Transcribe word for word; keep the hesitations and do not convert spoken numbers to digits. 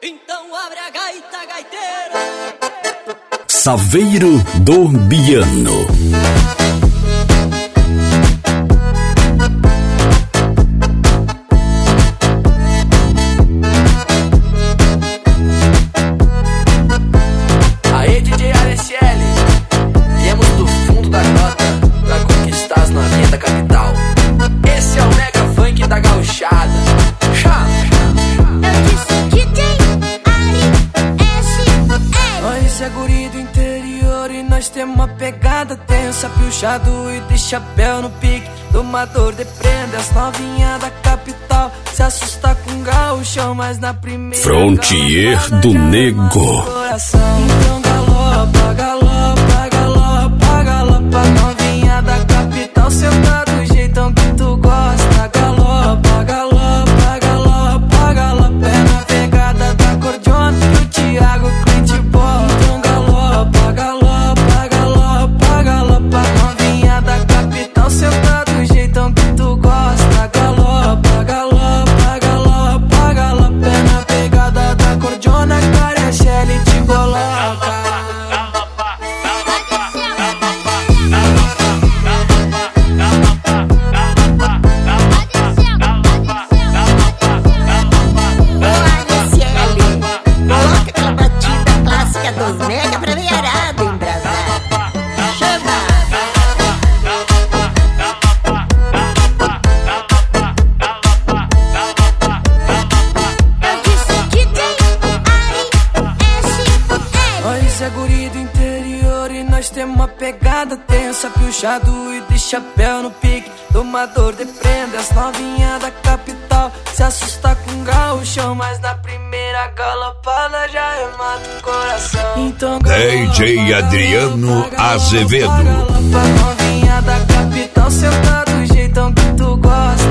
Então abre a gaita, gaiteiro. Saveiro do Biano. Aê, D J A S L, viemos do fundo da grota pra conquistar as novinhas da capital. Esse é o mega funk da gauchada. Chá. Eu disse D J A S L. Nós é guri do interior e nós temos uma pegada tensa, piochado e de chapéu no pique, domador de prenda. As novinhas da capital se assusta com gauchão, mas na primeira Frontier do Nego. Então galopa, galopa, galopa, galopa. Novinha da capital senta do jeitão que tu gosta. Galopa, galopa, galopa, galopa. É na pegada da cordiona que o Thiago Clint bola. Então galopa, galopa, galopa, galopa. Novinha da capital senta do jeitão que tu gosta. Galopa, galopa, galopa, galopa. É na pegada da cordiona que a Araceli te coloca. Dos mega pra veiarada embrasada. Chama! Eu disse que tem A S L. Nós é guri do interior e nós temos uma pegada tensa, piochado e de chapéu no pique, domador de prenda. As novinhas da capital se assusta com gauchão, mas na primeira galopada já remata o coração. Então D J Adriano Azevedo. Novinha da capital senta do jeitão que tu gosta.